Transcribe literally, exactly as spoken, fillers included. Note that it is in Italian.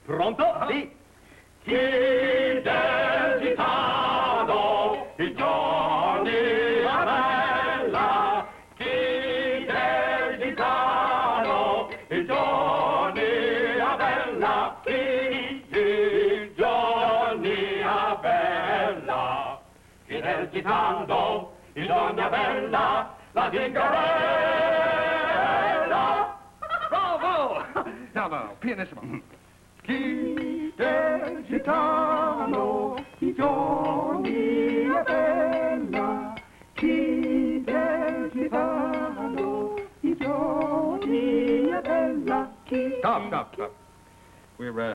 Pronto? Sì. Chi del gitano, i giorni a bella, chi del gitano, i giorni a bella, chi i giorni a bella, chi del gitano, i giorni a bella, la zingarella. Bravo! No, no, pianissimo. Chi del gitano, i giorni a bella, chi del gitano, i giorni a bella, chi... Stop, stop, stop. We're, uh,